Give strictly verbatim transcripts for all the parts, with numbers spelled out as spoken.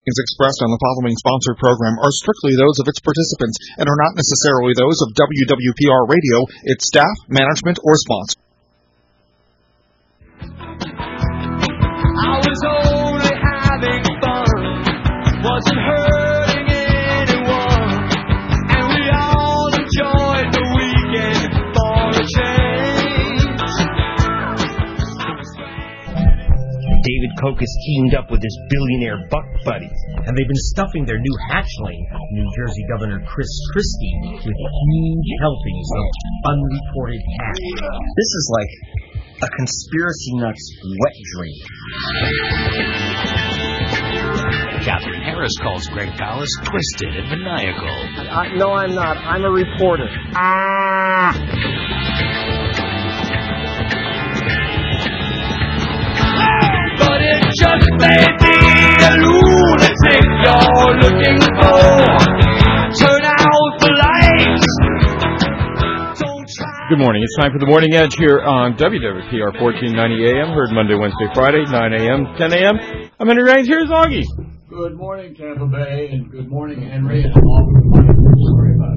Opinions expressed on the following sponsored program are strictly those of its participants and are not necessarily those of W W P R Radio, its staff, management, or sponsors. I was only having fun, wasn't hurting anyone, and we all enjoyed the weekend for a change. David Koch has teamed up with his billionaire buck buddies, and they've been stuffing their new hatchling, New Jersey Governor Chris Christie, with huge helpings of unreported cash. This is like a conspiracy nuts wet dream. Catherine Harris calls Greg Palast twisted and maniacal. Uh, no, I'm not. I'm a reporter. Ah! But it just may be a lunatic you're looking for. Turn out the lights. Don't try. Good morning. It's time for the Morning Edge here on W W P R fourteen ninety A M. Heard Monday, Wednesday, Friday, nine A M, ten A M. I'm Henry Raines. Here's Augie. Good morning, Tampa Bay, and good morning, Henry. And all good morning. Sorry about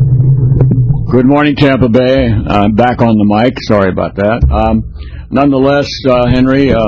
that. Good morning, Tampa Bay. I'm back on the mic. Sorry about that. Um, nonetheless, uh, Henry, uh,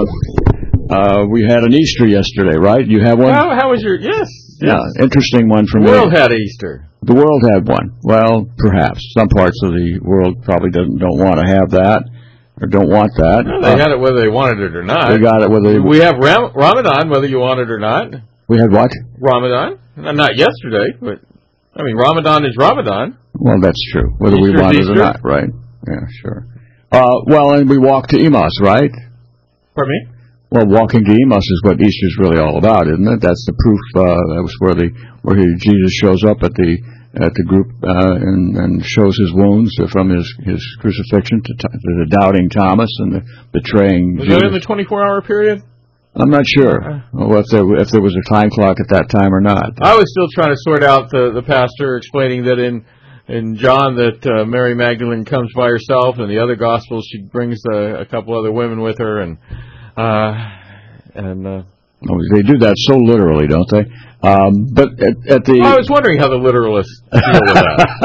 uh, we had an Easter yesterday, right? You have one? How, how was your... Yes. Yeah, yes. Interesting one for the me. The world had Easter. The world had one. Well, perhaps. Some parts of the world probably doesn't, don't want to have that. Or don't want that. No, they uh, had it whether they wanted it or not. They got it whether they... We have Ram- Ramadan whether you want it or not. We had what? Ramadan. Not yesterday, but... I mean, Ramadan is Ramadan. Well, that's true. Whether Easter's we want Easter. it or not, right? Yeah, sure. Uh, well, and we walked to Emos, right? Pardon me? Well, walking to Emos is what Easter's really all about, isn't it? That's the proof. Uh, that was where the where he, Jesus shows up at the at the group uh, and, and shows his wounds from his, his crucifixion to, to the doubting Thomas and the betraying. Was Jesus. that in the twenty-four hour period? I'm not sure well, if there if there was a time clock at that time or not. I was still trying to sort out the the pastor explaining that in in John that uh, Mary Magdalene comes by herself, and the other Gospels she brings uh, a couple other women with her, and uh, and uh, oh, they do that so literally, don't they? Um, but at, at the I was wondering how the literalists deal with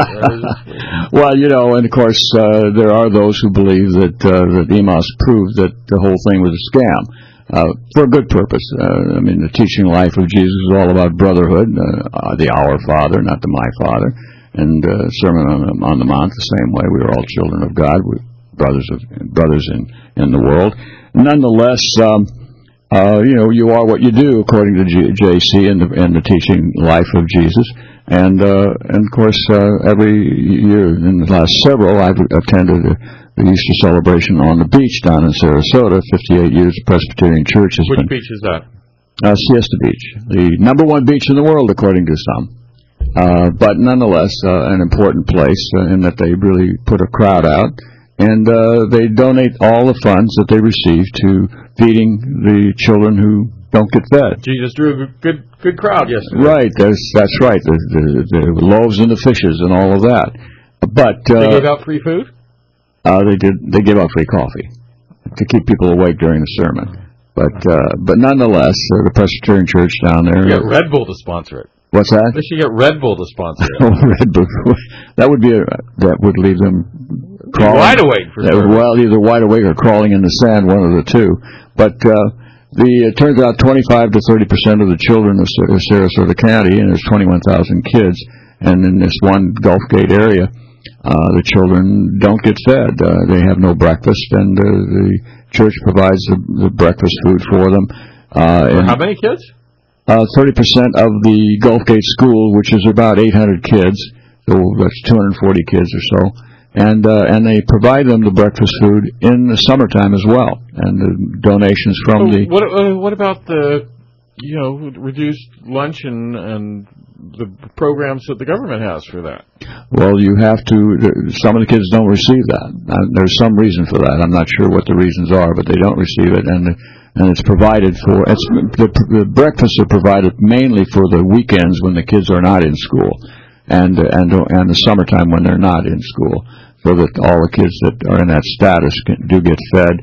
that. Well, you know, and of course uh, there are those who believe that uh, that Emos proved that the whole thing was a scam. Uh, for a good purpose. Uh, I mean, the teaching life of Jesus is all about brotherhood, uh, the Our Father, not the My Father, and uh, Sermon on the, on the Mount the same way. We are all children of God, we're brothers of brothers in, in the world. Nonetheless, um, uh, you know, you are what you do, according to G- J C and the, and the teaching life of Jesus. And uh, and of course, uh, every year in the last several, I've attended a the Easter celebration on the beach down in Sarasota. fifty-eight years of Presbyterian Church has Which been... beach is that? Uh, Siesta Beach, the number one beach in the world, according to some. Uh, but nonetheless, uh, an important place uh, in that they really put a crowd out. And uh, they donate all the funds that they receive to feeding the children who don't get fed. Jesus drew a good good crowd yesterday. Right, that's, that's right. The, the, the loaves and the fishes and all of that. But uh, they gave out free food? Uh, they did. They give out free coffee to keep people awake during the sermon. But uh, but nonetheless, uh, the Presbyterian Church down there. You get Red Bull to sponsor it. What's that? They should get Red Bull to sponsor it. Oh, Red Bull. That would be a, that would leave them crawling. Wide awake for that, well, either wide awake or crawling in the sand, one of the two. But uh, the it turns out twenty-five to thirty percent of the children of Sarasota County, and there's twenty-one thousand kids, and in this one Gulf Gate area. Uh, the children don't get fed. Uh, they have no breakfast, and uh, the church provides the, the breakfast food for them. Uh, and how many kids? Uh, thirty percent of the Gulf Gate School, which is about eight hundred kids, so that's two hundred forty kids or so. And uh, and they provide them the breakfast food in the summertime as well, and the donations from so the... What, uh, what about the, you know, reduced lunch and... and the programs that the government has for that? Well, you have to, some of the kids don't receive that. There's some reason for that. I'm not sure what the reasons are, but they don't receive it, and and it's provided for, it's, the, the breakfasts are provided mainly for the weekends when the kids are not in school, and, and, and the summertime when they're not in school, so that all the kids that are in that status can, do get fed.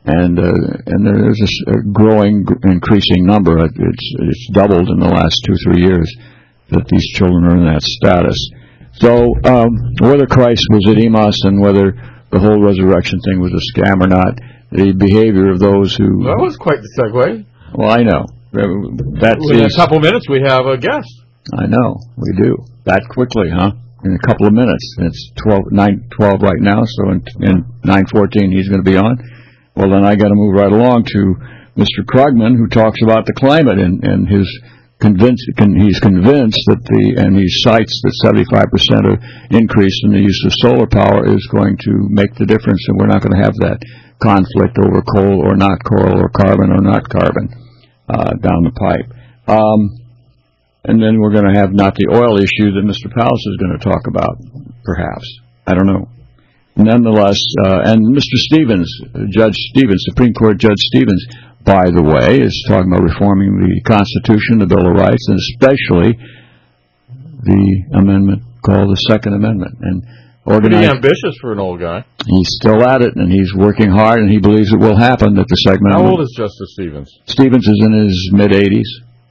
And uh, and there's a, a growing, increasing number. It's it's doubled in the last two, three years that these children are in that status. So um, whether Christ was at Emos and whether the whole resurrection thing was a scam or not, the behavior of those who... That was quite the segue. Well, I know. That's In a couple minutes, we have a guest. I know. We do. That quickly, huh? In a couple of minutes. It's twelve, nine twelve right now, so in, in nine fourteen he's going to be on. Well, then I got to move right along to Mister Krugman, who talks about the climate, and, and his convinced, con, he's convinced that the, and he cites that seventy-five percent of increase in the use of solar power is going to make the difference, and we're not going to have that conflict over coal or not coal or carbon or not carbon uh, down the pipe. Um, and then we're going to have not the oil issue that Mister Powell is going to talk about, perhaps. I don't know. Nonetheless, uh, and Mister Stevens, Judge Stevens, Supreme Court Judge Stevens, by the way, is talking about reforming the Constitution, the Bill of Rights, and especially the amendment called the Second Amendment. And Pretty ambitious for an old guy. He's still at it, and he's working hard, and he believes it will happen that the Second How Amendment... old is Justice Stevens? Stevens is in his mid-eighties.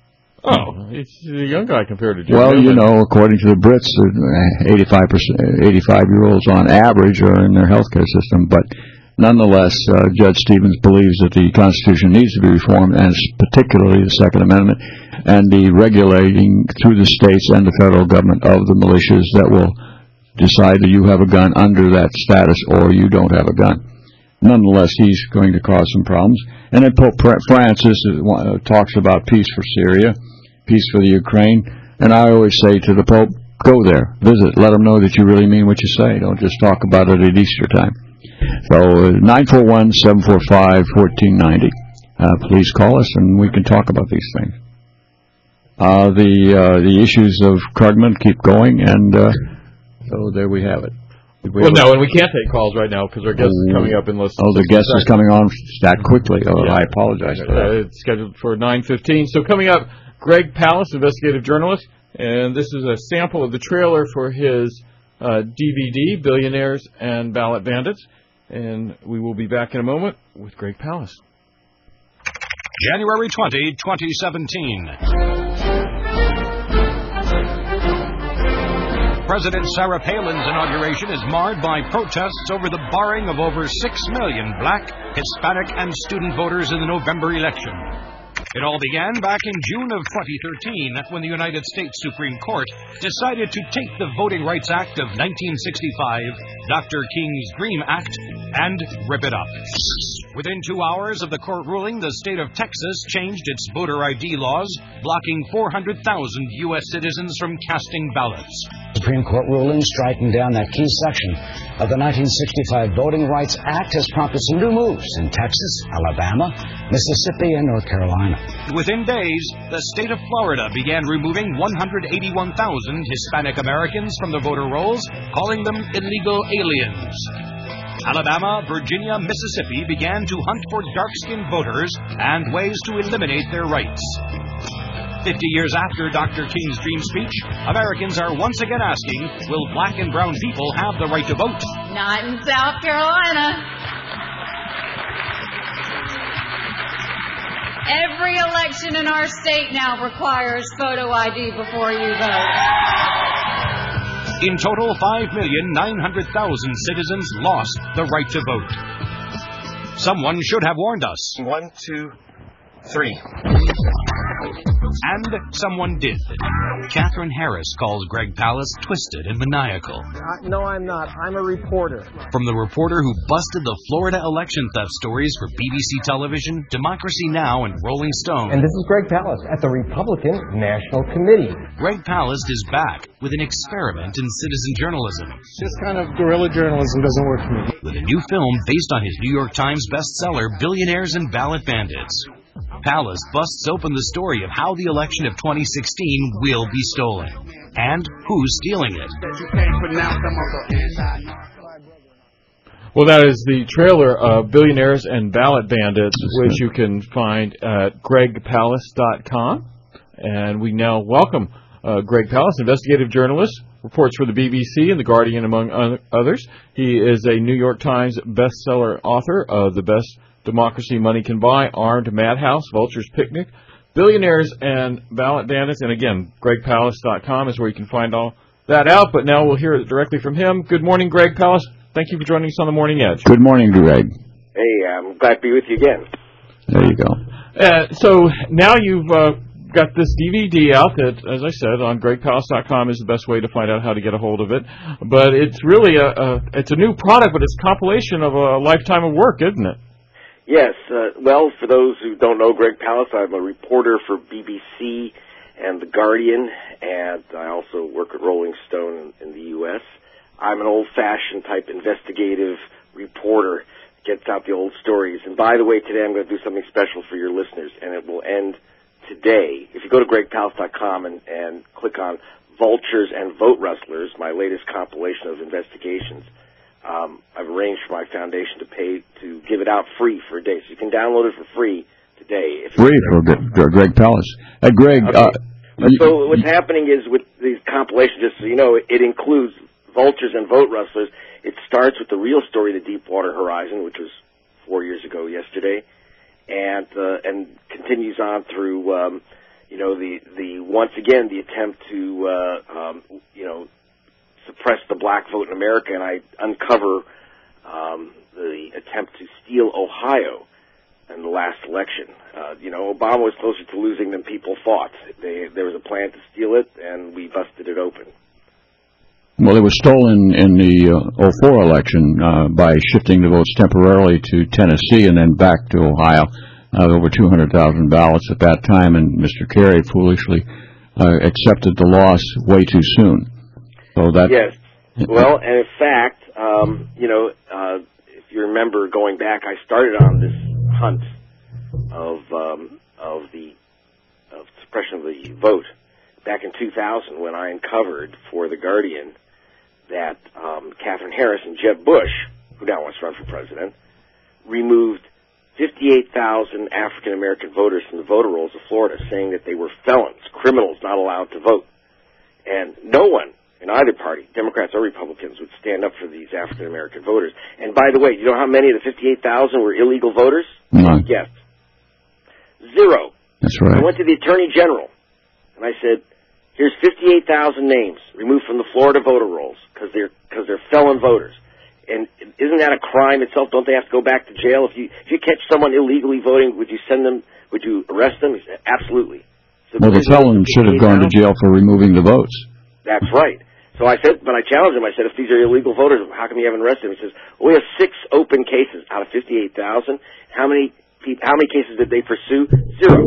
Oh, he's a young guy compared to Jim Well, Newman. you know, according to the Brits, eighty-five percent, eighty-five-year-olds on average are in their healthcare system. But nonetheless, uh, Judge Stevens believes that the Constitution needs to be reformed, and particularly the Second Amendment, and the regulating through the states and the federal government of the militias that will decide that you have a gun under that status or you don't have a gun. Nonetheless, he's going to cause some problems. And then Pope Francis uh, talks about peace for Syria, peace for the Ukraine, and I always say to the Pope, go there, visit, let them know that you really mean what you say. Don't just talk about it at Easter time. So uh, nine four one, seven four five, one four nine zero. Uh, please call us and we can talk about these things. Uh, the uh, the issues of Krugman keep going, and uh, so there we have it. We well, no, and we can't take calls right now because our guest is coming up in less than Oh, the guest is coming on that quickly. Oh, yeah. I apologize for that. Uh, it's scheduled for nine fifteen. So coming up, Greg Palast, investigative journalist, and this is a sample of the trailer for his uh, D V D, Billionaires and Ballot Bandits. And we will be back in a moment with Greg Palast. January twentieth, twenty seventeen. President Sarah Palin's inauguration is marred by protests over the barring of over six million black, Hispanic, and student voters in the November election. It all began back in June of twenty thirteen when the United States Supreme Court decided to take the Voting Rights Act of nineteen sixty-five, Doctor King's Dream Act, and rip it up. Within two hours of the court ruling, the state of Texas changed its voter I D laws, blocking four hundred thousand U S citizens from casting ballots. Supreme Court ruling striking down that key section of the nineteen sixty-five Voting Rights Act has prompted some new moves in Texas, Alabama, Mississippi, and North Carolina. Within days, the state of Florida began removing one hundred eighty-one thousand Hispanic Americans from the voter rolls, calling them illegal aliens. Alabama, Virginia, Mississippi began to hunt for dark-skinned voters and ways to eliminate their rights. Fifty years after Doctor King's dream speech, Americans are once again asking, will black and brown people have the right to vote? Not in South Carolina. Every election in our state now requires photo I D before you vote. In total, five million nine hundred thousand citizens lost the right to vote. Someone should have warned us. One, two, three. And someone did. Catherine Harris calls Greg Palast twisted and maniacal. Uh, no, I'm not. I'm a reporter. From the reporter who busted the Florida election theft stories for B B C Television, Democracy Now! And Rolling Stone. And this is Greg Palast at the Republican National Committee. Greg Palast is back with an experiment in citizen journalism. This kind of guerrilla journalism doesn't work for me. With a new film based on his New York Times bestseller, Billionaires and Ballot Bandits. Palast busts open the story of how the election of twenty sixteen will be stolen, and who's stealing it. Well, that is the trailer of Billionaires and Ballot Bandits, which you can find at greg palast dot com. And we now welcome uh, Greg Palast, investigative journalist, reports for the B B C and The Guardian, among others. He is a New York Times bestseller author of The Best Democracy Money Can Buy, Armed Madhouse, Vulture's Picnic, Billionaires and Ballot Bandits. And again, Greg Palast dot com is where you can find all that out. But now we'll hear it directly from him. Good morning, Greg Palast. Thank you for joining us on The Morning Edge. Good morning, Greg. Hey, I'm glad to be with you again. There you go. Uh, so now you've uh, got this D V D out that, as I said, on Greg Palast dot com is the best way to find out how to get a hold of it. But it's really a, a it's a new product, but it's a compilation of a lifetime of work, isn't it? Yes. Uh, well, for those who don't know Greg Palast, I'm a reporter for B B C and The Guardian, and I also work at Rolling Stone in, in the U S I'm an old-fashioned type investigative reporter, gets out the old stories. And by the way, today I'm going to do something special for your listeners, and it will end today. If you go to Greg Palast dot com and, and click on Vultures and Vote Rustlers, my latest compilation of investigations, um, I've arranged for my foundation to pay to give it out free for a day. So you can download it for free today. If free for Greg, Greg Palast. Uh, Greg, okay. uh, so what's happening is with these compilations, just so you know, it, it includes Vultures and Vote Rustlers. It starts with the real story of the Deepwater Horizon, which was four years ago yesterday, and uh, and continues on through, um, you know, the the once again the attempt to uh, um, you know suppress the black vote in America, and I uncover um, the attempt to steal Ohio in the last election. Uh, you know, Obama was closer to losing than people thought. They, there was a plan to steal it, and we busted it open. Well, it was stolen in the uh, oh four election uh, by shifting the votes temporarily to Tennessee and then back to Ohio. Uh, over two hundred thousand ballots at that time, and Mister Kerry foolishly uh, accepted the loss way too soon. So that yes. Well, and in fact, um, you know, uh, if you remember going back, I started on this hunt of um, of the of suppression of the vote back in two thousand when I uncovered for The Guardian that um, Katherine Harris and Jeb Bush, who now wants to run for president, removed fifty-eight thousand African American voters from the voter rolls of Florida, saying that they were felons, criminals not allowed to vote. And no one in either party, Democrats or Republicans, would stand up for these African American voters. And by the way, you know how many of the fifty-eight thousand were illegal voters? None. Yes. Zero. That's right. I went to the Attorney General, and I said, here's fifty-eight thousand names removed from the Florida voter rolls because they're, because they're felon voters. And isn't that a crime itself? Don't they have to go back to jail? If you if you catch someone illegally voting, would you send them, would you arrest them? He said, absolutely. So well, the felon should have gone to jail for removing the votes. That's right. So I said, but I challenged him. I said, if these are illegal voters, how come you haven't arrested them? He says, well, we have six open cases out of fifty-eight thousand. How many people, how many cases did they pursue? Zero.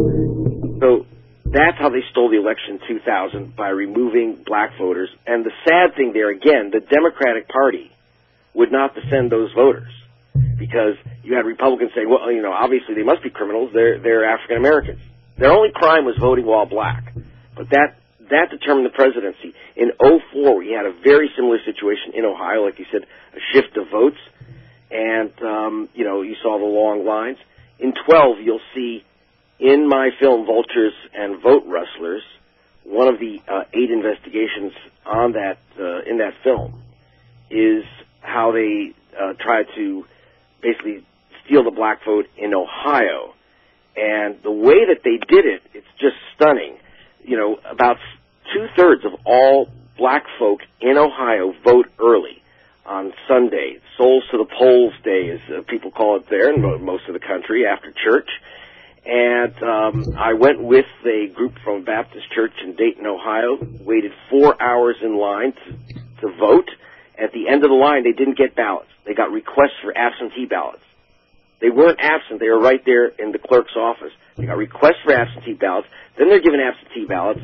So that's how they stole the election in two thousand, by removing black voters. And the sad thing there, again, the Democratic Party would not defend those voters because you had Republicans saying, well, you know, obviously they must be criminals. They're, they're African Americans. Their only crime was voting while black. But that, that determined the presidency. In oh four, we had a very similar situation in Ohio, like you said, a shift of votes. And, um, you know, you saw the long lines. In twelve, you'll see in my film, Vultures and Vote Rustlers, one of the uh, eight investigations on that, uh, in that film is how they uh, tried to basically steal the black vote in Ohio. And the way that they did it, it's just stunning. You know, about two-thirds of all black folk in Ohio vote early on Sunday. Souls to the Polls Day, as uh, people call it there in most of the country, after church. And um, I went with a group from a Baptist church in Dayton, Ohio, waited four hours in line to, to vote. At the end of the line, they didn't get ballots. They got requests for absentee ballots. They weren't absent. They were right there in the clerk's office. They got requests for absentee ballots. Then they're given absentee ballots.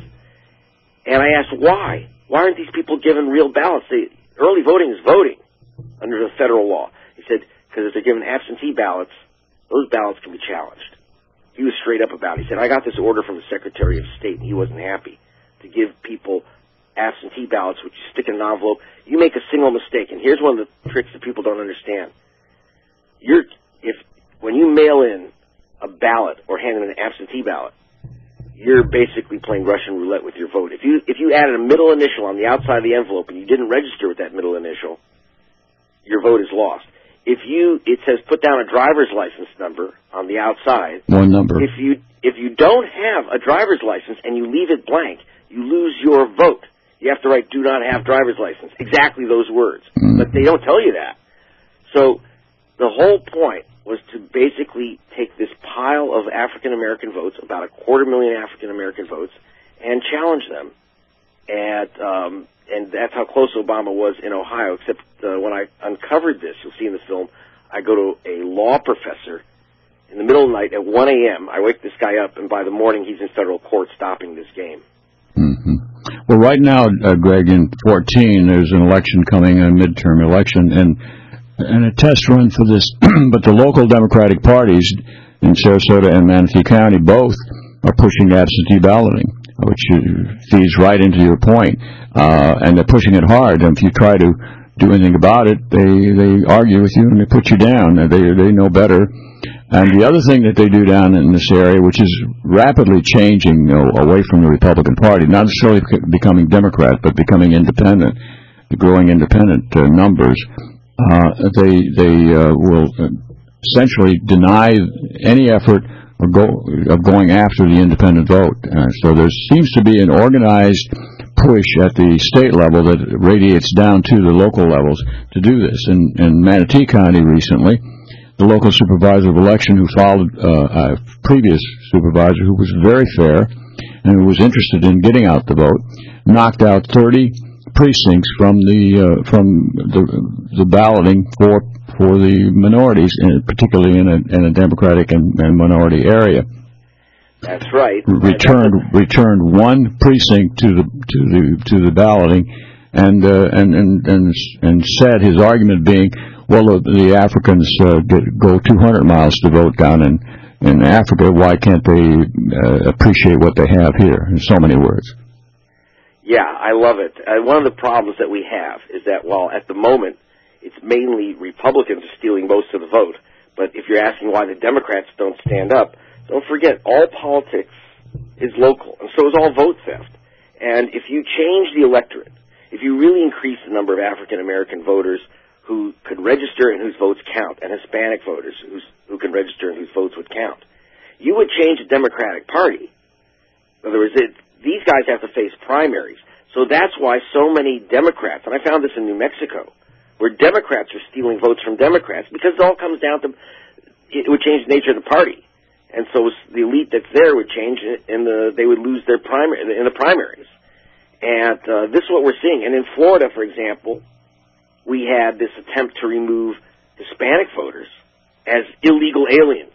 And I asked, why? Why aren't these people given real ballots? They, early voting is voting under the federal law. He said, because if they're given absentee ballots, those ballots can be challenged. He was straight up about it. He said, I got this order from the Secretary of State, and he wasn't happy to give people absentee ballots, which you stick in an envelope. You make a single mistake, and here's one of the tricks that people don't understand. You're, if when you mail in a ballot or hand in an absentee ballot, you're basically playing Russian roulette with your vote. If you if you added a middle initial on the outside of the envelope and you didn't register with that middle initial, your vote is lost. if you, it says put down a driver's license number on the outside. One number. If you if you don't have a driver's license and you leave it blank, you lose your vote. You have to write "do not have driver's license." Exactly those words, mm. but they don't tell you that. So the whole point was to basically take this pile of African American votes, about a quarter million African American votes, and challenge them. And um, and that's how close Obama was in Ohio. Except uh, when I uncovered this, you'll see in the film, I go to a law professor in the middle of the night at one a.m. I wake this guy up, and by the morning he's in federal court stopping this game. Mm-hmm. Well, right now, uh, Greg, in fourteen, there's an election coming, a midterm election, and and a test run for this. But the local Democratic parties in Sarasota and Manatee County both are pushing absentee balloting, which feeds right into your point, uh, and they're pushing it hard. And if you try to do anything about it, they they argue with you and they put you down. They they know better. And the other thing that they do down in this area, which is rapidly changing, you know, away from the Republican Party, not necessarily becoming Democrat, but becoming independent, the growing independent uh, numbers, uh, they they uh, will essentially deny any effort of, go, of going after the independent vote. Uh, so there seems to be an organized push at the state level that radiates down to the local levels to do this. In, in Manatee County recently, the local supervisor of election who followed uh, a previous supervisor who was very fair and who was interested in getting out the vote, knocked out thirty precincts from the uh, from the the balloting for for the minorities, in, particularly in a, in a Democratic and, and minority area. That's right. Returned returned one precinct to the to the to the balloting, and uh, and and and and said his argument being, well, the, the Africans uh, get, go two hundred miles to vote down in in Africa. Why can't they uh, appreciate what they have here? In so many words. Yeah, I love it. Uh, one of the problems that we have is that while at the moment it's mainly Republicans stealing most of the vote, but if you're asking why the Democrats don't stand up, don't forget, all politics is local, and so is all vote theft. And if you change the electorate, if you really increase the number of African-American voters who could register and whose votes count, and Hispanic voters who's, who can register and whose votes would count, you would change the Democratic Party. In other words, it, these guys have to face primaries. So that's why so many Democrats, and I found this in New Mexico, where Democrats are stealing votes from Democrats, because it all comes down to, it would change the nature of the party. And so the elite that's there would change, and the, they would lose their primary in the primaries. And uh, this is what we're seeing. And in Florida, for example, we had this attempt to remove Hispanic voters as illegal aliens.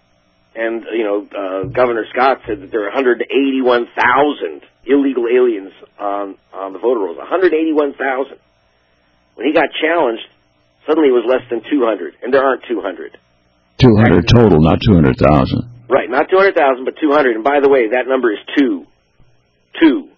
And, you know, uh, Governor Scott said that there are one hundred eighty-one thousand illegal aliens on, on the voter rolls. one hundred eighty-one thousand. When he got challenged, suddenly it was less than two hundred, and there aren't two hundred. two hundred total, not two hundred thousand. Right, not two hundred thousand, but two hundred. And by the way, that number is two. Two.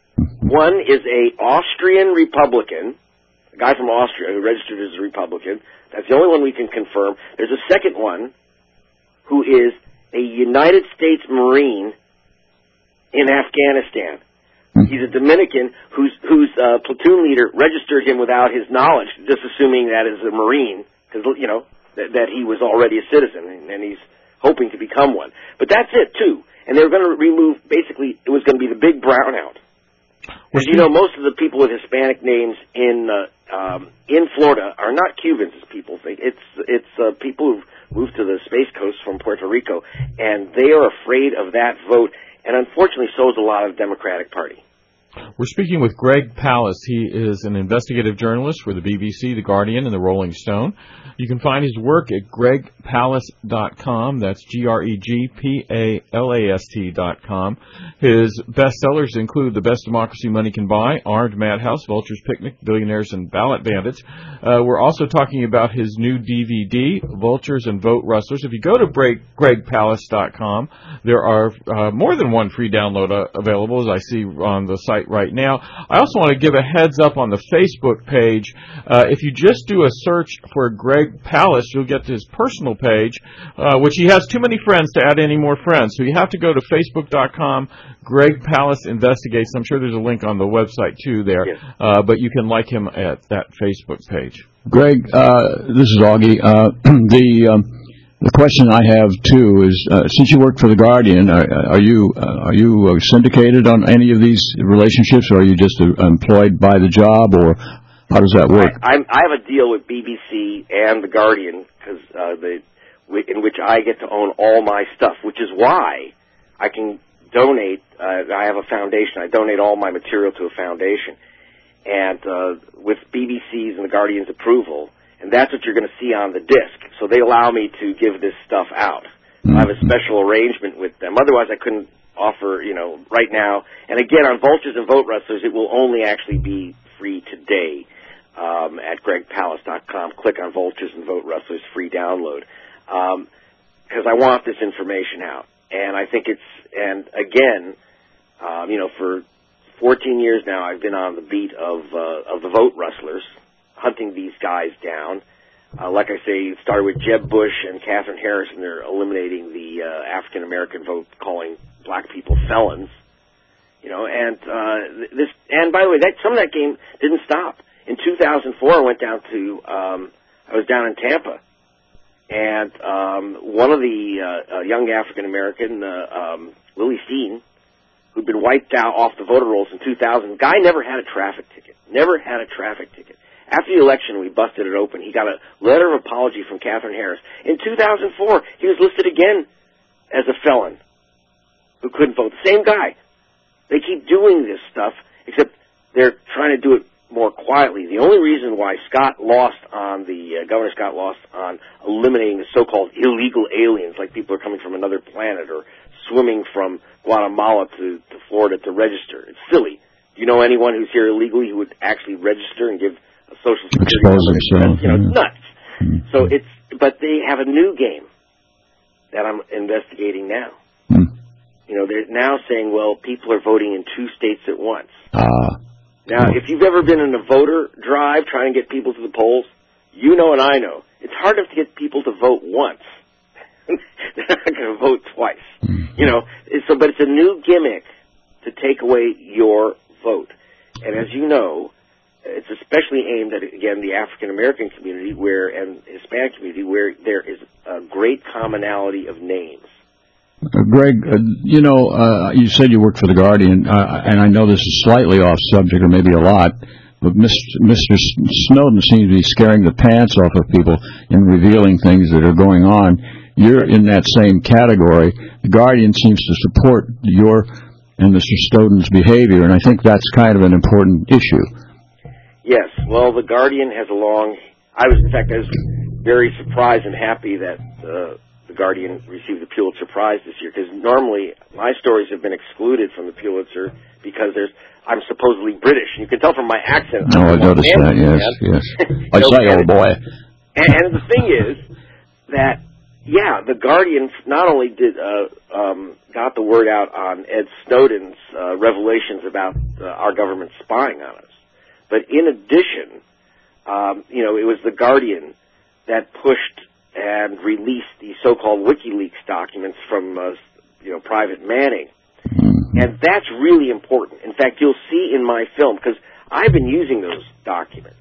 One is a Austrian Republican, a guy from Austria who registered as a Republican. That's the only one we can confirm. There's a second one who is a United States Marine in Afghanistan. He's a Dominican whose whose uh, platoon leader registered him without his knowledge, just assuming that as a Marine, because, you know, that, that he was already a citizen, and, and he's hoping to become one. But that's it, too. And they were going to remove, basically, it was going to be the big brownout. As you know, most of the people with Hispanic names in uh, um, in Florida are not Cubans, as people think. It's it's uh, people who've moved to the Space Coast from Puerto Rico, and they are afraid of that vote. And unfortunately, so is a lot of the Democratic Party. We're speaking with Greg Palast. He is an investigative journalist for the B B C, The Guardian, and The Rolling Stone. You can find his work at greg palast dot com. That's G R E G P A L A S T dot com. His bestsellers include The Best Democracy Money Can Buy, Armed Madhouse, Vultures Picnic, Billionaires and Ballot Bandits. Uh, we're also talking about his new D V D, Vultures and Vote Rustlers. If you go to greg palast dot com, there are uh, more than one free download uh, available, as I see on the site right right now. I also want to give a heads up on the Facebook page. Uh, if you just do a search for Greg Palast, you'll get to his personal page, uh, which he has too many friends to add any more friends. So you have to go to facebook dot com, Greg Palast Investigates. I'm sure there's a link on the website, too, there. Yes. Uh, but you can like him at that Facebook page. Greg, uh, this is Augie. Uh, the um, the question I have too is, uh, since you work for the Guardian, are, are you uh, are you uh, syndicated on any of these relationships, or are you just uh, employed by the job, or how does that work? I, I'm, I have a deal with B B C and the Guardian because uh, the in which I get to own all my stuff, which is why I can donate. Uh, I have a foundation. I donate all my material to a foundation. And uh, with B B C's and the Guardian's approval, and that's what you're going to see on the disc. So they allow me to give this stuff out. I have a special arrangement with them. Otherwise, I couldn't offer, you know, right now. And again, on Vultures and Vote Wrestlers, it will only actually be free today um, at greg palast dot com. Click on Vultures and Vote Wrestlers, free download. Because um, I want this information out. And I think it's, and again, um, you know, for fourteen years now, I've been on the beat of uh, of the vote wrestlers, hunting these guys down. Uh, like I say, it started with Jeb Bush and Katherine Harris, and they're eliminating the uh, African American vote, calling black people felons. You know, and uh, this, and by the way, that some of that game didn't stop. In two thousand four, I went down to, um, I was down in Tampa, and um, one of the uh, uh, young African American, uh, um, Willie Steen, who'd been wiped out off the voter rolls in two thousand. Guy never had a traffic ticket. Never had a traffic ticket. After the election, we busted it open. He got a letter of apology from Katherine Harris. In two thousand four, he was listed again as a felon who couldn't vote. The same guy. They keep doing this stuff, except they're trying to do it more quietly. The only reason why Scott lost on the, uh, Governor Scott lost on eliminating the so-called illegal aliens, like people are coming from another planet or swimming from Guatemala to, to Florida to register. It's silly. Do you know anyone who's here illegally who would actually register and give a social security number? Themselves, you know, yeah. it's nuts. Mm-hmm. So it's, but they have a new game that I'm investigating now. Mm. You know, they're now saying, well, people are voting in two states at once. Ah. Now, if you've ever been in a voter drive trying to get people to the polls, you know and I know, it's hard enough to get people to vote once. They're not going to vote twice. Mm. You know, so, but it's a new gimmick to take away your vote. And as you know, it's especially aimed at, again, the African-American community where, and Hispanic community where there is a great commonality of names. Uh, Greg, uh, you know, uh, you said you worked for the Guardian, uh, and I know this is slightly off subject, or maybe a lot, but Mister Snowden seems to be scaring the pants off of people in revealing things that are going on. You're in that same category. The Guardian seems to support your and Mister Snowden's behavior, and I think that's kind of an important issue. Yes, well, the Guardian has a long... I was, in fact, I was very surprised and happy that uh, the Guardian received the Pulitzer Prize this year, because normally my stories have been excluded from the Pulitzer because there's I'm supposedly British. You can tell from my accent. Oh, I noticed that, yes, yes. I say, old boy. And, and the thing is that, yeah, the Guardian not only did uh, um, got the word out on Ed Snowden's uh, revelations about uh, our government spying on us, but in addition, um, you know, it was the Guardian that pushed and released the so-called WikiLeaks documents from, uh, you know, Private Manning. And that's really important. In fact, you'll see in my film, because I've been using those documents,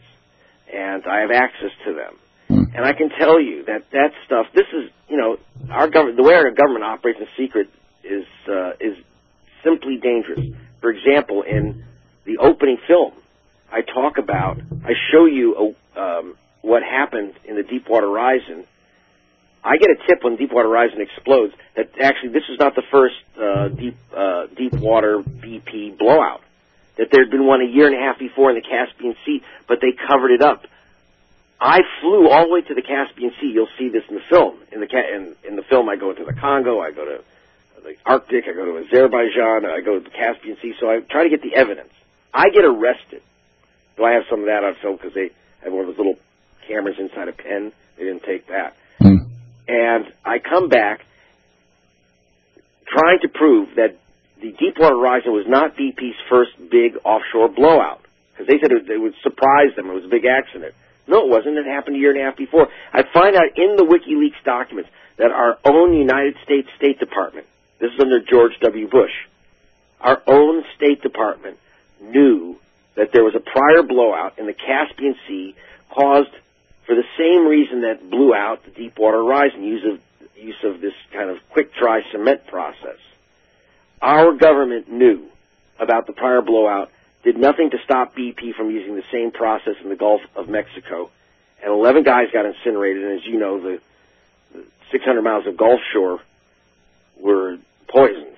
and I have access to them. And I can tell you that that stuff, this is, you know, our government, the way our government operates in secret is, uh, is simply dangerous. For example, in the opening film, I talk about, I show you a, um, what happened in the Deepwater Horizon. I get a tip when Deepwater Horizon explodes that actually this is not the first uh, deep uh, Deepwater B P blowout. That there had been one a year and a half before in the Caspian Sea, but they covered it up. I flew all the way to the Caspian Sea. You'll see this in the film. In the in, in the film, I go into the Congo, I go to the Arctic, I go to Azerbaijan, I go to the Caspian Sea. So I try to get the evidence. I get arrested. Do I have some of that on film because they have one of those little cameras inside a pen? They didn't take that. And I come back trying to prove that the Deepwater Horizon was not B P's first big offshore blowout, because they said it, it would surprise them. It was a big accident. No, it wasn't. It happened a year and a half before. I find out in the WikiLeaks documents that our own United States State Department, this is under George W. Bush, our own State Department knew that there was a prior blowout in the Caspian Sea caused for the same reason that blew out the Deepwater Horizon, use of, use of this kind of quick-dry cement process. Our government knew about the prior blowout, did nothing to stop B P from using the same process in the Gulf of Mexico, and eleven guys got incinerated, and as you know, the, the six hundred miles of Gulf shore were poisoned.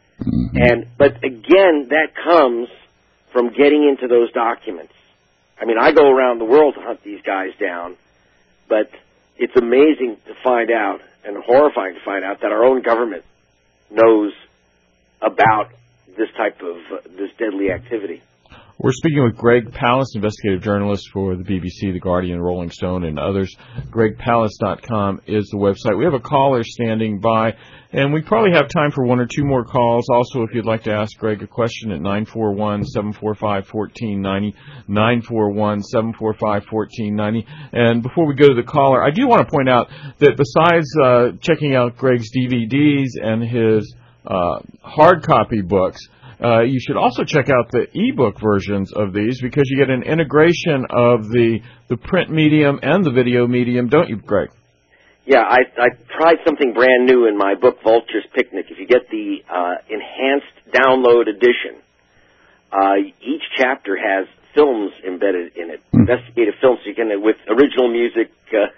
And but again, that comes from getting into those documents. I mean, I go around the world to hunt these guys down, but it's amazing to find out, and horrifying to find out, that our own government knows about this type of, uh, this deadly activity. We're speaking with Greg Palast, investigative journalist for the B B C, The Guardian, Rolling Stone, and others. Greg Palast dot com is the website. We have a caller standing by, and we probably have time for one or two more calls. Also, if you'd like to ask Greg a question at nine four one, seven four five, one four nine zero, nine four one, seven four five, one four nine zero. And before we go to the caller, I do want to point out that besides uh, checking out Greg's D V Ds and his uh, hard copy books, Uh, you should also check out the ebook versions of these, because you get an integration of the the print medium and the video medium, don't you, Greg? Yeah, I, I tried something brand new in my book, Vulture's Picnic. If you get the uh, enhanced download edition, uh, each chapter has films embedded in it, mm. investigative films, so you can, with original music uh,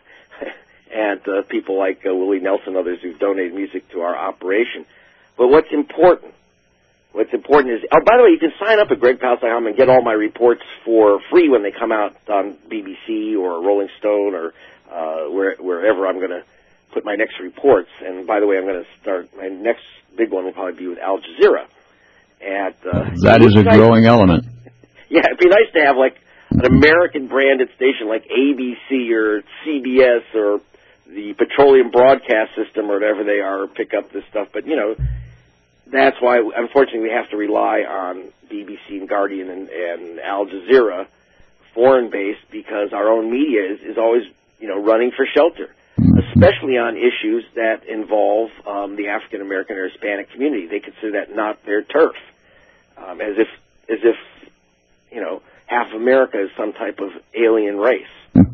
and uh, people like uh, Willie Nelson, others who've donated music to our operation. But what's important What's important is, oh, by the way, you can sign up at Greg Palast dot com and get all my reports for free when they come out on B B C or Rolling Stone or uh, where, wherever I'm going to put my next reports. And by the way, I'm going to start, my next big one will probably be with Al Jazeera. At, uh, that is a nice, growing element. Yeah, it'd be nice to have like an American branded station like A B C or C B S or the Petroleum Broadcast System or whatever they are, pick up this stuff. But, you know, that's why, unfortunately, we have to rely on B B C and Guardian and, and Al Jazeera, foreign-based, because our own media is, is always, you know, running for shelter, especially on issues that involve um, the African American or Hispanic community. They consider that not their turf, um, as if, as if, you know, half America is some type of alien race.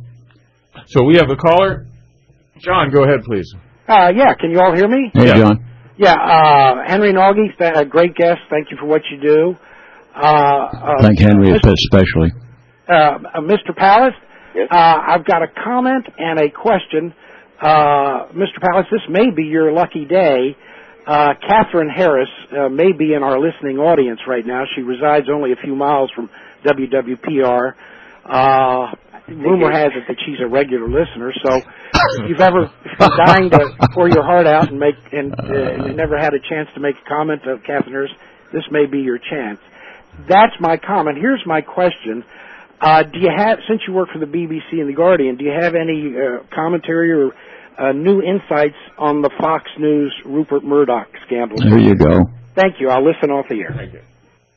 So we have a caller. John, go ahead, please. Uh, yeah, can you all hear me? Hey, yeah. John. Yeah, uh, Henry Nagy, th- a great guest. Thank you for what you do. Uh, uh, Thank Henry Mister especially. Uh, uh, Mister Palast, yes. uh, I've got a comment and a question. Uh, Mister Palast, this may be your lucky day. Uh, Catherine Harris uh, may be in our listening audience right now. She resides only a few miles from W W P R. Uh, rumor has it that she's a regular listener, so if you've ever if you're dying to pour your heart out and make and, uh, and you never had a chance to make a comment of Catherine Harris, this may be your chance. That's my comment. Here's my question. Uh, do you have, since you work for the B B C and the Guardian, do you have any uh, commentary or uh, new insights on the Fox News Rupert Murdoch scandal? There you go. Thank you. I'll listen off the air. Thank you.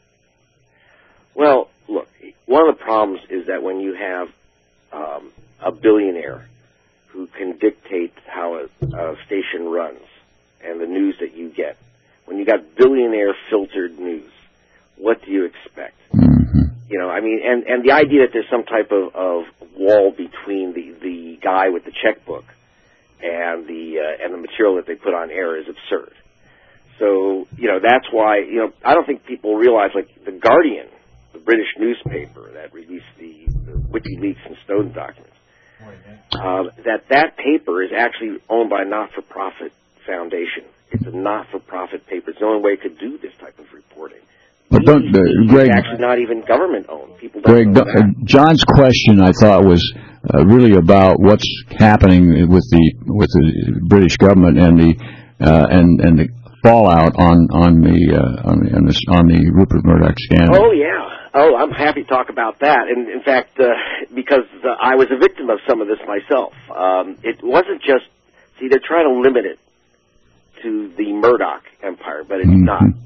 Well, look, one of the problems is that when you have um, a billionaire who can dictate how a, a station runs and the news that you get, when you got billionaire filtered news, what do you expect? Mm-hmm. You know, I mean, and, and the idea that there's some type of, of wall between the, the guy with the checkbook and the uh, and the material that they put on air is absurd. So, you know, that's why, you know, I don't think people realize, like, the Guardian, the British newspaper that released the, the WikiLeaks and Snowden documents, uh, that that paper is actually owned by a not-for-profit foundation. It's a not-for-profit paper. It's the only way it could do this type of reporting. But don't, uh, Greg, it's actually not even government-owned. People don't Greg, know that. uh, John's question, I thought, was uh, really about what's happening with the with the British government and the uh, and and the fallout on on the uh, on the on the, on the Rupert Murdoch scandal. Oh yeah. Oh, I'm happy to talk about that. And in fact, uh, because uh, I was a victim of some of this myself. Um, it wasn't just, see, they're trying to limit it to the Murdoch empire, but it's Mm-hmm. not.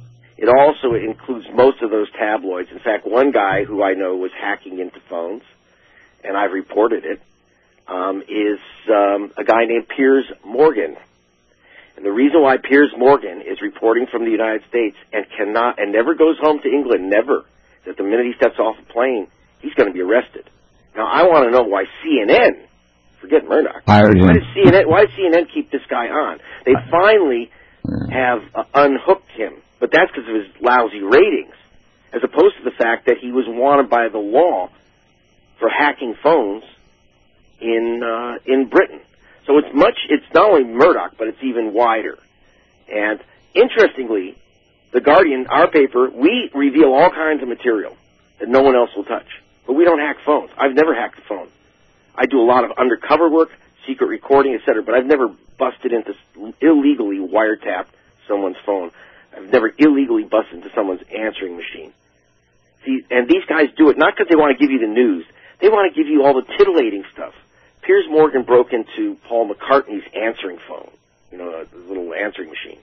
It also includes most of those tabloids. In fact, one guy who I know was hacking into phones, and I've reported it, um, is um, a guy named Piers Morgan. And the reason why Piers Morgan is reporting from the United States and cannot and never goes home to England, never, that the minute he steps off a plane, he's going to be arrested. Now, I want to know why C N N, forget Murdoch, why does C N N, why does C N N keep this guy on? They finally have uh, unhooked him, but that's because of his lousy ratings, as opposed to the fact that he was wanted by the law for hacking phones in uh, in Britain. So it's much, it's not only Murdoch, but it's even wider. And interestingly, The Guardian, our paper, we reveal all kinds of material that no one else will touch. But we don't hack phones. I've never hacked a phone. I do a lot of undercover work, secret recording, et cetera, but I've never busted into, illegally wiretapped someone's phone. I've never illegally busted into someone's answering machine. See, and these guys do it not because they want to give you the news. They want to give you all the titillating stuff. Piers Morgan broke into Paul McCartney's answering phone, you know, a little answering machine.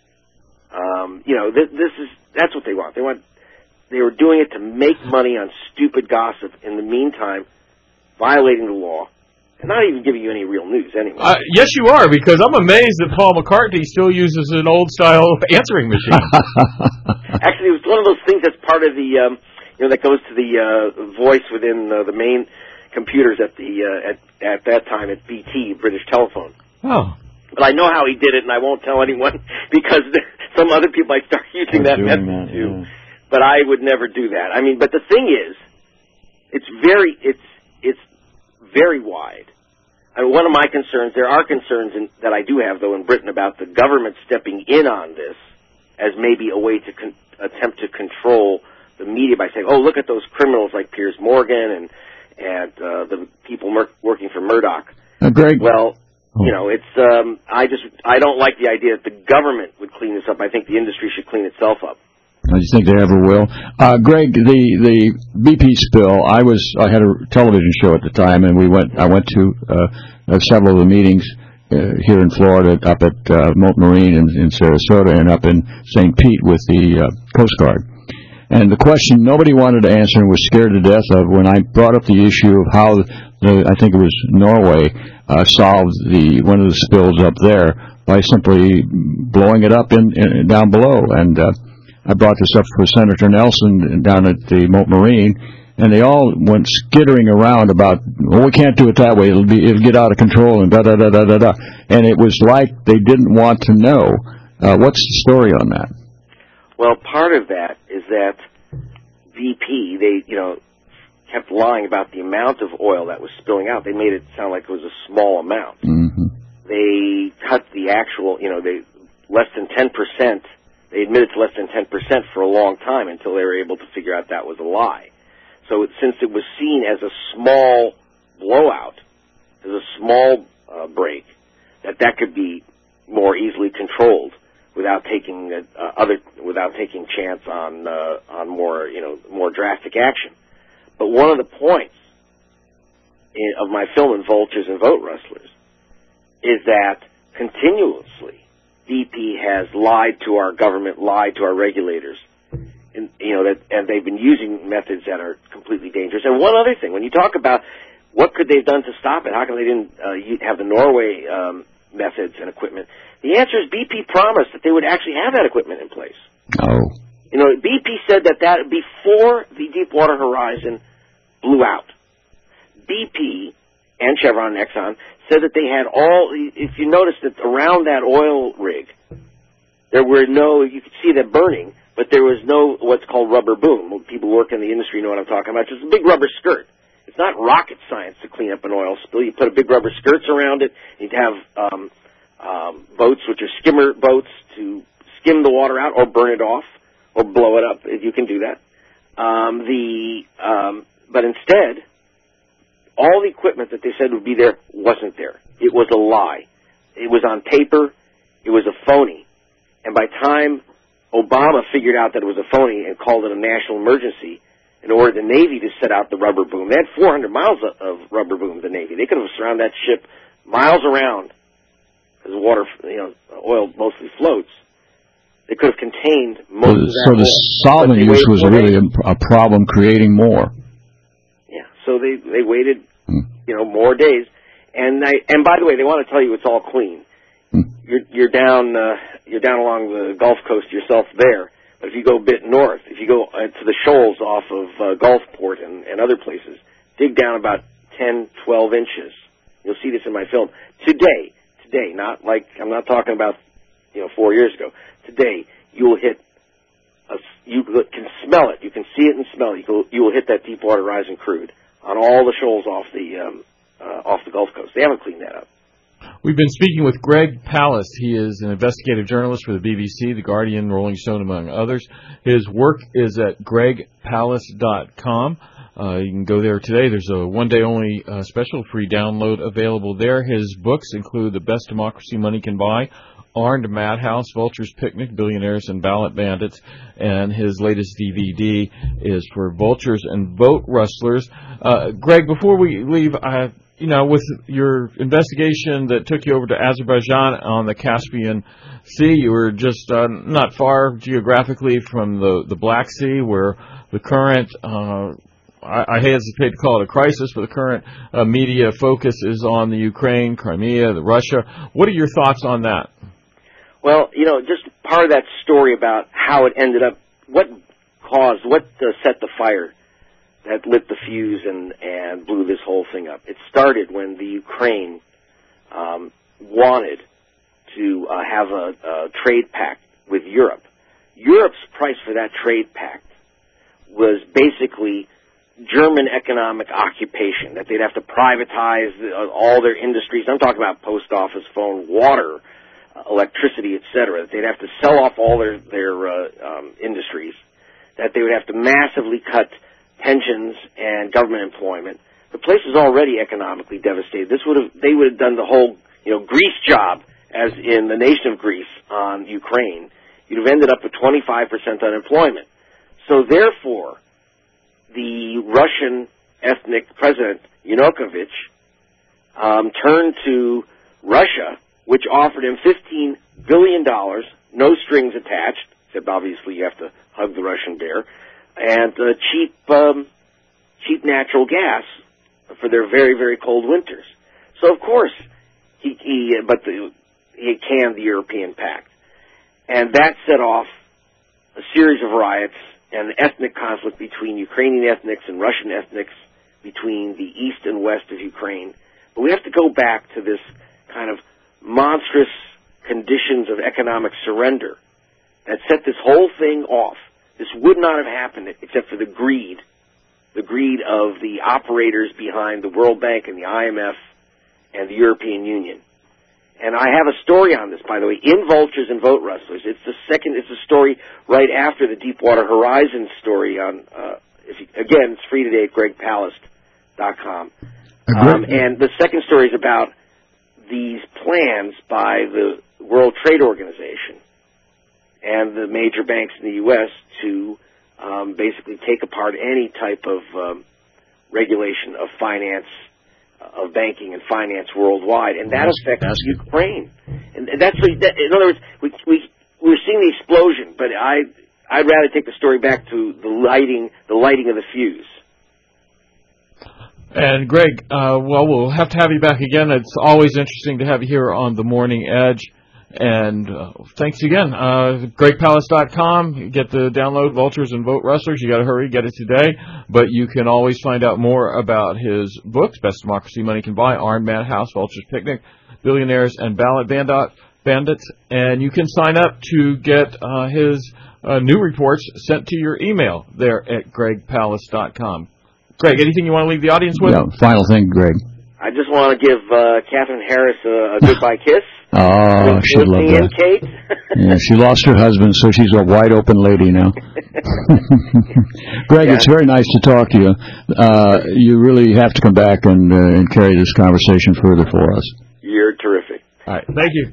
Um, you know, th- this is, that's what they want. They want, they were doing it to make money on stupid gossip, in the meantime, violating the law, and not even giving you any real news anyway. Uh, yes, you are, because I'm amazed that Paul McCartney still uses an old-style answering machine. Actually, it was one of those things that's part of the, um, you know, that goes to the uh, voice within uh, the main computers at the uh, at at that time at B T, British Telephone. Oh. But I know how he did it, and I won't tell anyone because some other people might start using that method that, too. Yeah. But I would never do that. I mean, but the thing is, it's very it's it's very wide. I mean, one of my concerns, there are concerns in, that I do have, though, in Britain about the government stepping in on this as maybe a way to con- attempt to control the media by saying, oh, look at those criminals like Piers Morgan and and uh, the people mer- working for Murdoch. Uh, Greg. Well, you know, it's um, I just I don't like the idea that the government would clean this up. I think the industry should clean itself up. I just think they ever will. Uh, Greg, the the B P spill. I was I had a television show at the time, and we went. I went to uh, several of the meetings uh, here in Florida, up at uh, Mote Marine in, in Sarasota, and up in Saint Pete with the uh, Coast Guard. And the question nobody wanted to answer and was scared to death of when I brought up the issue of how the, I think it was Norway uh, solved the one of the spills up there by simply blowing it up in, in down below. And uh, I brought this up for Senator Nelson down at the Mote Marine, and they all went skittering around about, well, we can't do it that way. It'll be it'll get out of control and da da da da da da. And it was like they didn't want to know. Uh, what's the story on that? Well, part of that is that B P, they, you know, kept lying about the amount of oil that was spilling out. They made it sound like it was a small amount. Mm-hmm. They cut the actual, you know, they less than ten percent. They admitted to less than ten percent for a long time until they were able to figure out that was a lie. So it, since it was seen as a small blowout, as a small uh, break, that that could be more easily controlled without taking uh, other, without taking chance on uh, on more, you know, more drastic action. But one of the points in, of my film in Vultures and Vote Rustlers is that continuously B P has lied to our government, lied to our regulators, and you know that, and they've been using methods that are completely dangerous. And one other thing, when you talk about what could they've done to stop it, how come they didn't uh, have the Norway um, methods and equipment? The answer is B P promised that they would actually have that equipment in place. Oh. You know, B P said that that before the Deepwater Horizon blew out, B P and Chevron and Exxon said that they had all, if you notice that around that oil rig, there were no, you could see that burning, but there was no what's called rubber boom. People who work in the industry know what I'm talking about. It's just a big rubber skirt. It's not rocket science to clean up an oil spill. You put a big rubber skirts around it. You'd have um, um, boats, which are skimmer boats, to skim the water out or burn it off or blow it up. You can do that. Um, the um, but instead, all the equipment that they said would be there wasn't there. It was a lie. It was on paper. It was a phony. And by time Obama figured out that it was a phony and called it a national emergency and ordered the Navy to set out the rubber boom, they had four hundred miles of rubber boom, the Navy. They could have surrounded that ship miles around because water, you know, oil mostly floats. They could have contained most so, of that. So the solvent use was really a, a problem creating more. Yeah. So they they waited, hmm. you know, more days, and I and by the way, they want to tell you it's all clean. Hmm. You're you're down uh, you're down along the Gulf Coast yourself there. But if you go a bit north, if you go uh, to the shoals off of uh, Gulfport and, and other places, dig down about ten, twelve inches. You'll see this in my film. Today, today, not like, I'm not talking about, you know, four years ago. Today, you will hit, a, you can smell it. You can see it and smell it. You will, you will hit that Deepwater Horizon crude on all the shoals off the, um, uh, off the Gulf Coast. They haven't cleaned that up. We've been speaking with Greg Palast. He is an investigative journalist for the B B C, The Guardian, Rolling Stone, among others. His work is at greg palast dot com. Uh, you can go there today. There's a one-day-only uh, special free download available there. His books include The Best Democracy Money Can Buy, Armed Madhouse, Vultures Picnic, Billionaires and Ballot Bandits, and his latest D V D is for Vultures and Vote Rustlers. Uh, Greg, before we leave, I You know, with your investigation that took you over to Azerbaijan on the Caspian Sea, you were just uh, not far geographically from the, the Black Sea, where the current, uh, I, I hesitate to call it a crisis, but the current uh, media focus is on the Ukraine, Crimea, the Russia. What are your thoughts on that? Well, you know, just part of that story about how it ended up, what caused, what uh, set the fire that lit the fuse and, and blew this whole thing up. It started when the Ukraine um, wanted to uh, have a, a trade pact with Europe. Europe's price for that trade pact was basically German economic occupation, that they'd have to privatize uh, all their industries. I'm talking about post office, phone, water, uh, electricity, et cetera. That they'd have to sell off all their, their uh, um, industries, that they would have to massively cut pensions and government employment. The place is already economically devastated. This would have, they would have done the whole, you know, Greece job, as in the nation of Greece on Ukraine. You'd have ended up with twenty-five percent unemployment. So therefore, the Russian ethnic president, Yanukovych, um, turned to Russia, which offered him fifteen billion dollars, no strings attached, except obviously you have to hug the Russian bear, and uh, cheap um, cheap natural gas for their very, very cold winters. So, of course, he, he but the, he canned the European Pact. And that set off a series of riots and ethnic conflict between Ukrainian ethnics and Russian ethnics, between the east and west of Ukraine. But we have to go back to this kind of monstrous conditions of economic surrender that set this whole thing off. This would not have happened except for the greed, the greed of the operators behind the World Bank and the I M F and the European Union. And I have a story on this, by the way, in Vultures and Vote Rustlers. It's the second, it's a story right after the Deepwater Horizon story on, uh, if you, again, it's free today at greg palast dot com. Um, and the second story is about these plans by the World Trade Organization and the major banks in the U S to um, basically take apart any type of um, regulation of finance, uh, of banking and finance worldwide, and that that's, affects that's Ukraine. And that's that, in other words, we we we're seeing the explosion, but I I'd rather take the story back to the lighting the lighting of the fuse. And Greg, uh, well, we'll have to have you back again. It's always interesting to have you here on the Morning Edge. And uh, thanks again. Uh, greg palast dot com. Get the download, Vultures and Vote Rustlers. You got to hurry, get it today. But you can always find out more about his books, Best Democracy Money Can Buy, Armed Madhouse, Vultures Picnic, Billionaires and Ballot Bandits. And you can sign up to get uh, his uh, new reports sent to your email there at greg palast dot com. Greg, anything you want to leave the audience with? No, final thing, Greg. I just want to give uh, Catherine Harris a, a goodbye kiss. Oh, she'd love that. Kate. Yeah, she lost her husband, so she's a wide open lady now. Greg, yeah. It's very nice to talk to you. Uh, you really have to come back and, uh, and carry this conversation further for us. You're terrific. All right, thank you.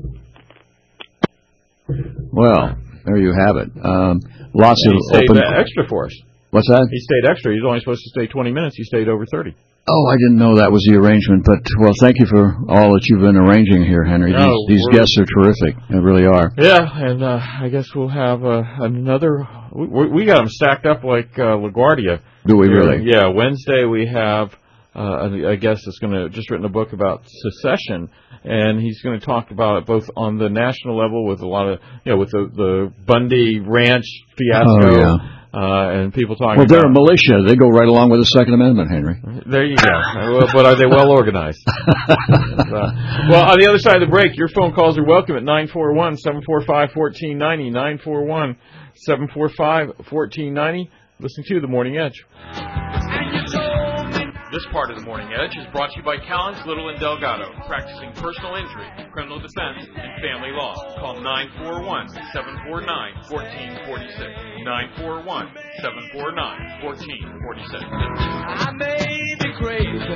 Well, there you have it. Um, lots and of he stayed open extra for us. What's that? He stayed extra. He's only supposed to stay twenty minutes. He stayed over thirty. Oh, I didn't know that was the arrangement, but, well, thank you for all that you've been arranging here, Henry. No, these these guests are terrific. They really are. Yeah, and uh, I guess we'll have uh, another... We, we got them stacked up like uh, LaGuardia. Do we really? Yeah, Wednesday we have uh, a, a guest that's going to just written a book about secession, and he's going to talk about it both on the national level with a lot of, you know, with the, the Bundy Ranch fiasco. Oh, yeah. Uh, and people talking well, about... they're a militia. They go right along with the Second Amendment, Henry. There you go. Well, but are they well organized? uh, well, on the other side of the break, your phone calls are welcome at nine four one, seven four five, one four nine zero, nine four one, seven four five, one four nine zero. Listen to The Morning Edge. This part of The Morning Edge is brought to you by Callens, Little, and Delgado, practicing personal injury, criminal defense, and family law. Call nine four one, seven four nine, one four four six. nine four one, seven four nine, one four four six. I may be crazy,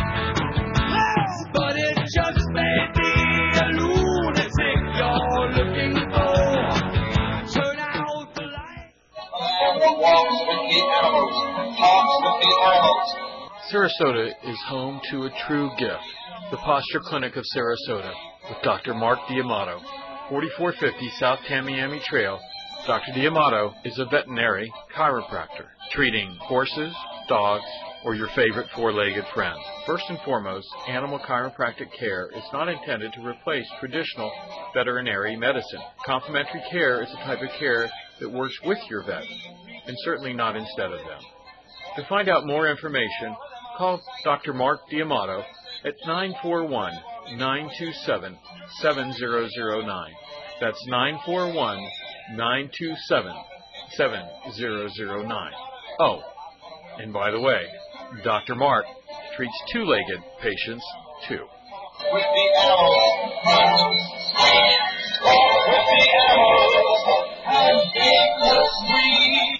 but it just may be a lunatic you're looking for. Turn out the light. Walks with the animals. Talks with the animals. Sarasota is home to a true gift, the Posture Clinic of Sarasota, with Doctor Mark D'Amato, forty-four fifty South Tamiami Trail. Doctor D'Amato is a veterinary chiropractor, treating horses, dogs, or your favorite four-legged friends. First and foremost, animal chiropractic care is not intended to replace traditional veterinary medicine. Complementary care is the type of care that works with your vet, and certainly not instead of them. To find out more information, call Doctor Mark D'Amato at nine four one, nine two seven, seven zero zero nine. That's nine four one, nine two seven, seven zero zero nine. Oh, and by the way, Doctor Mark treats two-legged patients, too. With the animals. With the animals. And make us free.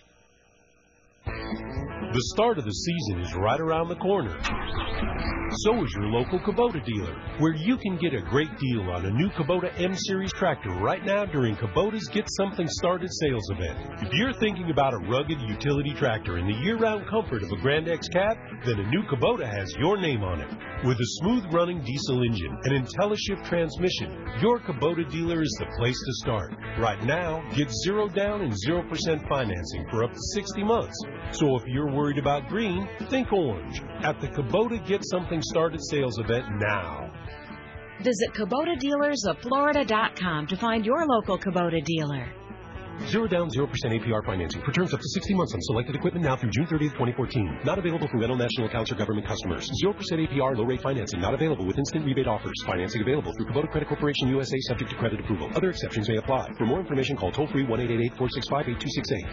The start of the season is right around the corner. So is your local Kubota dealer, where you can get a great deal on a new Kubota M-Series tractor right now during Kubota's Get Something Started sales event. If you're thinking about a rugged utility tractor in the year-round comfort of a Grand X cab, then a new Kubota has your name on it. With a smooth-running diesel engine and IntelliShift transmission, your Kubota dealer is the place to start. Right now, get zero down and zero percent financing for up to sixty months. So if you're worried about green, think orange at the Kubota Get Something Started sales event now. Visit Kubota Dealers of Florida dot com to find your local Kubota dealer. Zero down, zero percent A P R financing for terms up to sixty months on selected equipment now through June thirtieth, twenty fourteen. Not available for rental national accounts or government customers. Zero percent A P R low rate financing not available with instant rebate offers. Financing available through Kubota Credit Corporation U S A subject to credit approval. Other exceptions may apply. For more information, call toll free one eight eight eight, four six five, eight two six eight.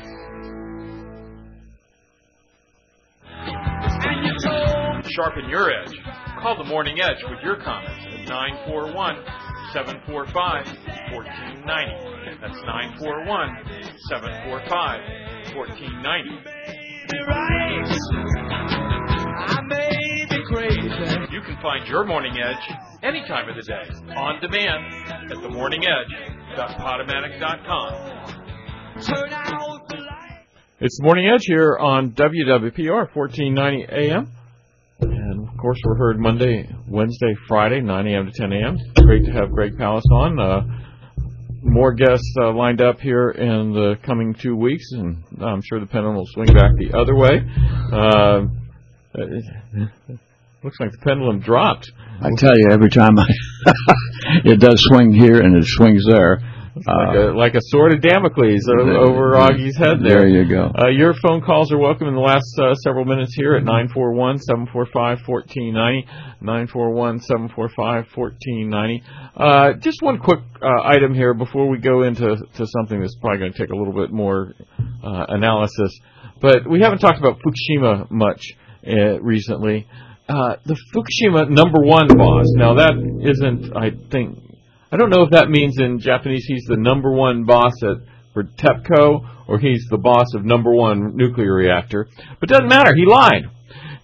Sharpen your edge. Call The Morning Edge with your comments at nine four one, seven four five, one four nine zero. That's nine four one, seven four five, one four nine zero. You can find your Morning Edge any time of the day, on demand, at the morning edge dot podomatic dot com. Turn out the light. It's The Morning Edge here on W W P R, fourteen ninety A M. And, of course, we're heard Monday, Wednesday, Friday, nine a.m. to ten a.m. Great to have Greg Palast on. Uh, more guests uh, lined up here in the coming two weeks, and I'm sure the pendulum will swing back the other way. Uh, it, looks like the pendulum dropped. I tell you, every time I it does swing here and it swings there. Like a, like a sword of Damocles over Augie's head there. There you go. Uh, your phone calls are welcome in the last uh, several minutes here at nine four one, seven four five, one four nine zero, nine four one, seven four five, one four nine zero. Uh, just one quick uh, item here before we go into to something that's probably going to take a little bit more uh, analysis. But we haven't talked about Fukushima much uh, recently. Uh, the Fukushima number one boss, now that isn't, I think, I don't know if that means in Japanese he's the number one boss at for TEPCO or he's the boss of number one nuclear reactor. But it doesn't matter. He lied.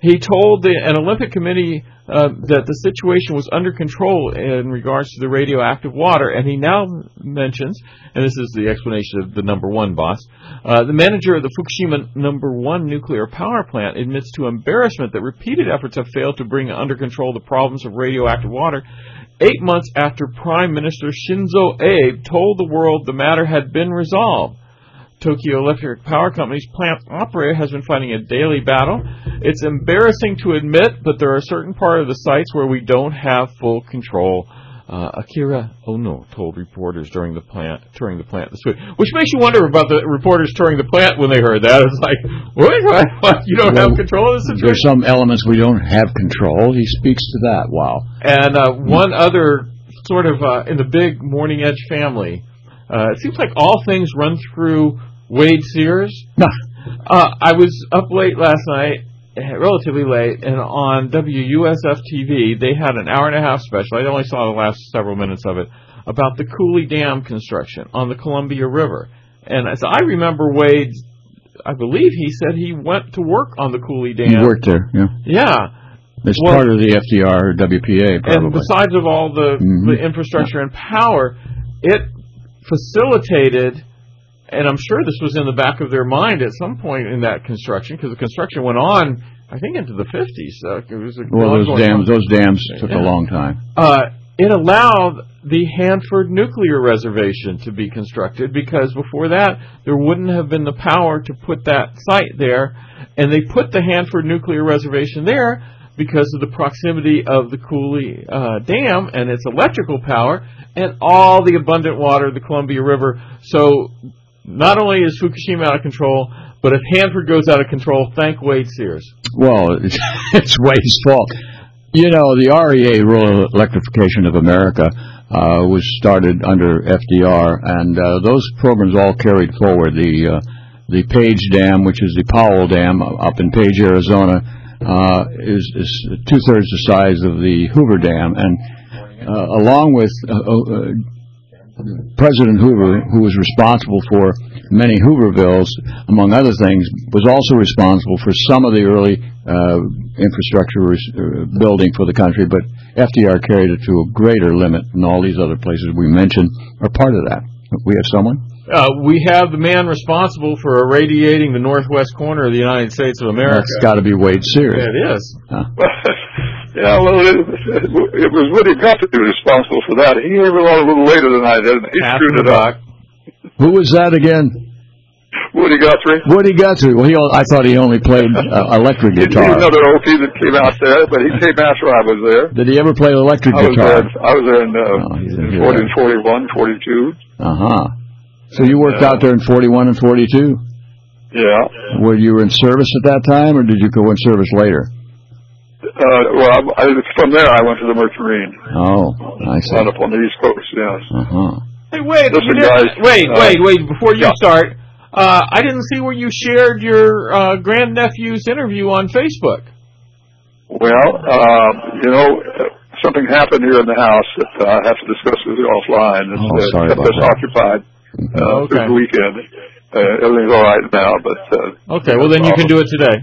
he told the, an Olympic committee uh, that the situation was under control in regards to the radioactive water, and he now mentions, and this is the explanation of the number one boss, uh, the manager of the Fukushima number one nuclear power plant admits to embarrassment that repeated efforts have failed to bring under control the problems of radioactive water, eight months after Prime Minister Shinzo Abe told the world the matter had been resolved. Tokyo Electric Power Company's plant operator has been fighting a daily battle. It's embarrassing to admit, but there are certain parts of the sites where we don't have full control. Uh, Akira Ono told reporters during the plant touring the plant this week, which makes you wonder about the reporters touring the plant when they heard that. It's like, what? what? what? You don't well, have control of the situation? There's some elements we don't have control. He speaks to that. Wow. And uh, one other sort of uh, in the big Morning Edge family, uh, it seems like all things run through Wade Sears. uh, I was up late last night, relatively late, and on W U S F T V, they had an hour and a half special. I only saw the last several minutes of it, about the Cooley Dam construction on the Columbia River. And as I remember Wade, I believe he said he went to work on the Cooley Dam. He worked there, yeah. Yeah. It's well, part of the F D R or W P A, probably. And besides of all the, mm-hmm. the infrastructure and power, it facilitated... And I'm sure this was in the back of their mind at some point in that construction, because the construction went on, I think, into the fifties. So it was a well, those dams, those dams took yeah. a long time. Uh, it allowed the Hanford Nuclear Reservation to be constructed, because before that, there wouldn't have been the power to put that site there. And they put the Hanford Nuclear Reservation there because of the proximity of the Cooley uh, Dam and its electrical power and all the abundant water of the Columbia River. So... not only is Fukushima out of control, but if Hanford goes out of control, thank Wade Sears. Well, it's, it's Wade's fault. You know, the R E A, Rural Electrification of America, uh, was started under F D R, and uh, those programs all carried forward. The uh, the Page Dam, which is the Powell Dam up in Page, Arizona, uh, is, is two-thirds the size of the Hoover Dam, and uh, along with... Uh, uh, President Hoover, who was responsible for many Hoovervilles, among other things, was also responsible for some of the early uh, infrastructure uh, building for the country, but F D R carried it to a greater limit, and all these other places we mentioned are part of that. We have someone? Uh, we have the man responsible for irradiating the northwest corner of the United States of America. That's got to be Wade Sears. Yeah, it is. Huh? Yeah, well, it, it was Woody Guthrie responsible for that. He came along a little later than I did, and he Half screwed it up. Who was that again? Woody Guthrie. Woody Guthrie. Well, he, I thought he only played uh, electric guitar. He's another oldie that came out there, but he came after I was there. Did he ever play electric I guitar? Was there, I was there in, uh, oh, in forty, forty-one, forty-two. Uh-huh. So you worked yeah. out there in forty-one and forty-two? Yeah. Were you in service at that time, or did you go in service later? Uh, well, I, from there I went to the Mercury. Oh, I see. Out up on the East Coast, yes. Uh-huh. Hey, wait, Listen, you guys, wait, uh, wait, wait, before you yeah. start, uh, I didn't see where you shared your uh, grandnephew's interview on Facebook. Well, uh, you know, something happened here in the house that uh, I have to discuss with you offline. It's oh, uh, sorry kept about us that. occupied uh, okay. through the weekend. Uh, everything's all right now, but... Uh, okay, well, then you can do it today.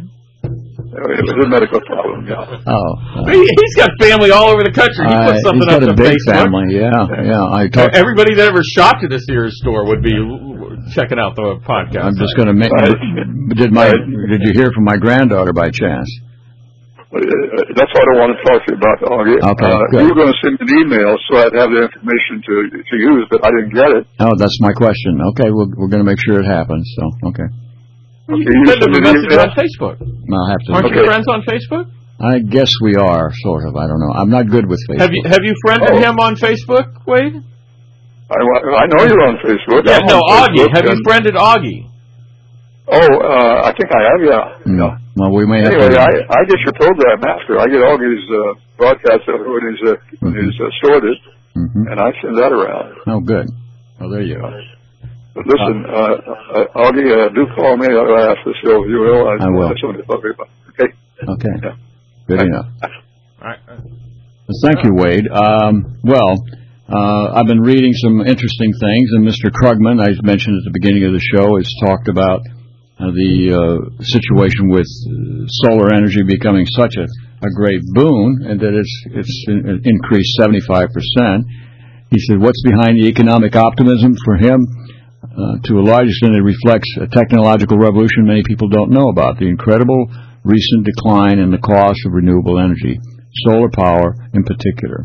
It was a medical problem, yeah. Oh. Uh, He's got family all over the country. He puts something uh, he's got up a to big Facebook. family, yeah, yeah. I talked. Everybody that ever shopped at a Sears store would be checking out the podcast. I'm just going to make. Did my did you hear from my granddaughter by chance? Uh, that's what I want to talk to you about, Augie. Okay, uh, good. You were going to send me an email so I'd have the information to to use, but I didn't get it. Oh, that's my question. Okay, we're we're going to make sure it happens. So, okay. You okay, can you send him a message email? on Facebook. I'll have to. Aren't okay. you friends on Facebook? I guess we are, sort of. I don't know. I'm not good with Facebook. Have you have you friended Oh. him on Facebook, Wade? I, I know you're on Facebook. Yeah, I'm no, on Augie. Facebook, Have you and- friended Augie? Oh, uh, I think I have, yeah. No. Well, we may have Anyway, to. I, I get your program after. I get Augie's uh, broadcast when he's, uh, when he's uh, stored it, Mm-hmm. and I send that around. Oh, good. Well, there you go. But listen, uh, uh, Augie, uh, do call me after the show. You will. I, I will. I something to talk about. Okay. Okay. Yeah. Good enough. All right. Well, thank you, Wade. Um, well, uh, I've been reading some interesting things, and Mister Krugman, I mentioned at the beginning of the show, has talked about uh, the uh, situation with uh, solar energy becoming such a, a great boon, and that it's it's in, increased seventy-five percent. He said, what's behind the economic optimism for him? Uh, to a large extent, it reflects a technological revolution many people don't know about, the incredible recent decline in the cost of renewable energy, solar power in particular.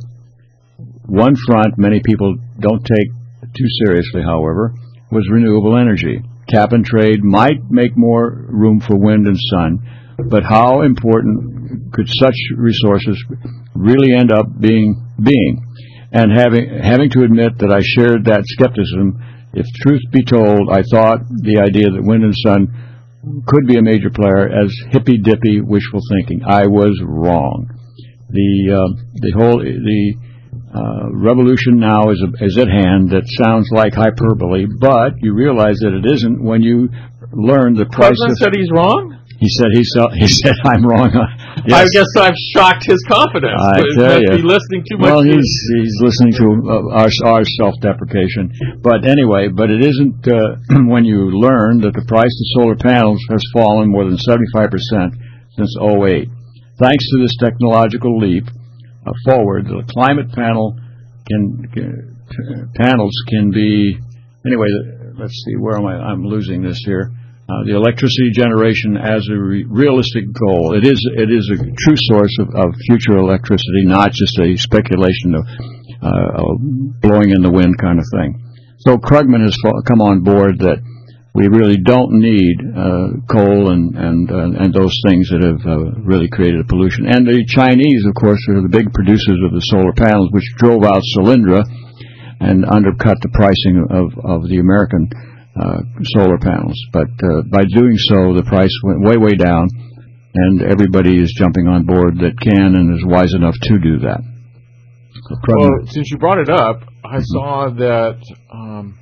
One front many people don't take too seriously, however, was renewable energy. Cap and trade might make more room for wind and sun, but how important could such resources really end up being? being? And having having to admit that I shared that skepticism, if truth be told, I thought the idea that wind and sun could be a major player as hippy-dippy wishful thinking. I was wrong. The uh, the whole the uh, revolution now is is at hand. That sounds like hyperbole, but you realize that it isn't when you learn the price. President of, said he's wrong. He said he saw, he said I'm wrong. Yes. I guess I've shocked his confidence. I He tell must you. be listening too much. Well, to he's he's listening to uh, our our self-deprecation. But anyway, but it isn't uh, when you learn that the price of solar panels has fallen more than seventy-five percent since oh eight. Thanks to this technological leap uh, forward, the climate panel can, can panels can be anyway. Let's see, where am I? I'm losing this here. Uh, the electricity generation as a re- realistic goal. It is it is a true source of, of future electricity, not just a speculation of, uh, of blowing in the wind kind of thing. So Krugman has fa- come on board that we really don't need uh, coal and and uh, and those things that have uh, really created pollution. And the Chinese, of course, are the big producers of the solar panels, which drove out Solyndra and undercut the pricing of of the American Uh, solar panels. But uh, by doing so, the price went way, way down, and everybody is jumping on board that can and is wise enough to do that. So, well, since you brought it up, I saw that um,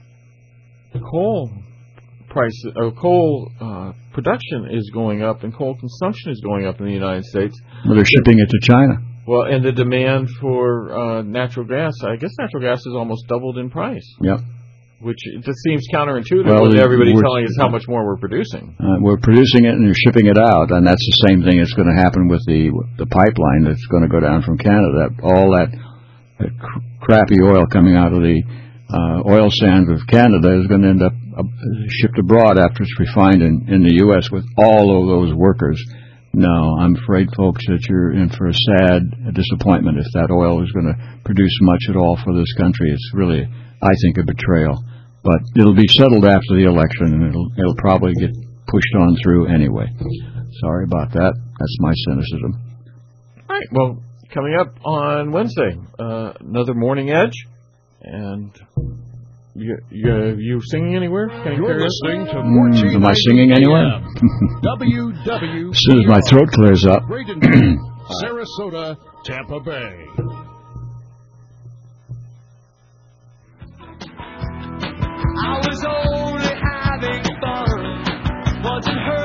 coal price, uh, coal uh, production is going up, and coal consumption is going up in the United States. Well, they're shipping it to China. Well, and the demand for uh, natural gas, I guess natural gas has almost doubled in price. Yep. Which just seems counterintuitive well, when everybody's we're, telling us how much more we're producing. Uh, we're producing it and you're shipping it out, and that's the same thing that's going to happen with the the pipeline that's going to go down from Canada. That, all that, that cr- crappy oil coming out of the uh, oil sands of Canada is going to end up uh, shipped abroad after it's refined in, in the U S with all of those workers. No, I'm afraid, folks, that you're in for a sad disappointment if that oil is going to produce much at all for this country. It's really, I think, a betrayal. But it'll be settled after the election, and it'll it'll probably get pushed on through anyway. Sorry about that. That's my cynicism. All right. Well, coming up on Wednesday, uh, another Morning Edge, and you you, you singing anywhere? Can you You're carry listening us? to Mm, am I singing anywhere? W W As soon as my throat clears up. Bradenton, Sarasota, Tampa Bay. I was only having fun, wasn't hurt.